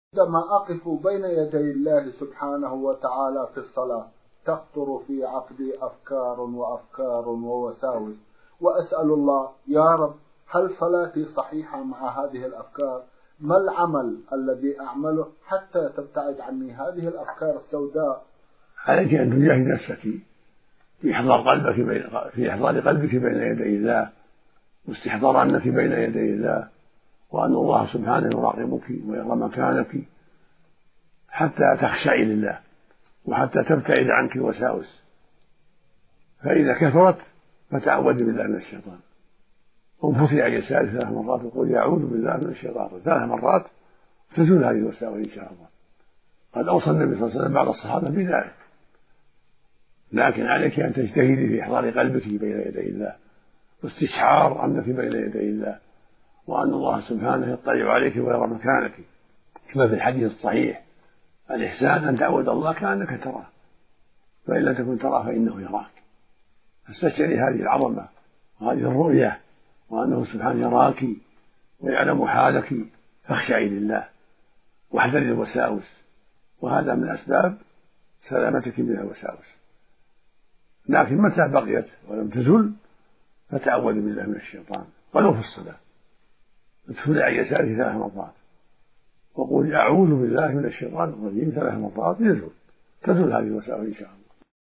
عندما أقف بين يدي الله سبحانه وتعالى في الصلاة تخطر في عقلي أفكار ووساوس، وأسأل الله يا رب هل صلاتي صحيحة مع هذه الأفكار؟ ما العمل الذي أعمله حتى تبتعد عني هذه الأفكار السوداء؟ عليك أن تجاهد نفسك في إحضار قلبك بين يدي الله، واستحضار أنك بين يدي الله، وأن الله سبحانه يراقبك ويرى مكانك حتى تخشعي لله، وحتى تبتعد عنك الوساوس. فإذا كثرت فتعوذي بالله من الشيطان، وانفثي عن يسارك 3 مرات وقولي أعوذ بالله من الشيطان 3 مرات، تزول هذه الوساوس إن شاء الله. قد أوصى النبي صلى الله عليه وسلم بعض الصحابة بذلك. لكن عليك أن تجتهدي في إحضار قلبك بين يدي الله، واستشعار أنك بين يدي الله، وأن الله سبحانه يطلع عليك ويرى مكانك، كما في الحديث الصحيح: الإحسان أن تعبد الله كأنك تراه، فإن لم تكن تراه فإنه يراك. فاستشعري هذه العظمة وهذه الرؤية، وأنه سبحانه يراك ويعلم حالك، فاخشعي لله واحذري الوساوس، وهذا من أسباب سلامتك من الوساوس. لكن متى بقيت ولم تزل فتعوذي بالله من الشيطان، ولو في الصلاة ادخلي عن يسارك 3 مرات وقولي أعوذ بالله من الشيطان الرجيم 3 مرات، تزول هذه الوساوس إن شاء الله.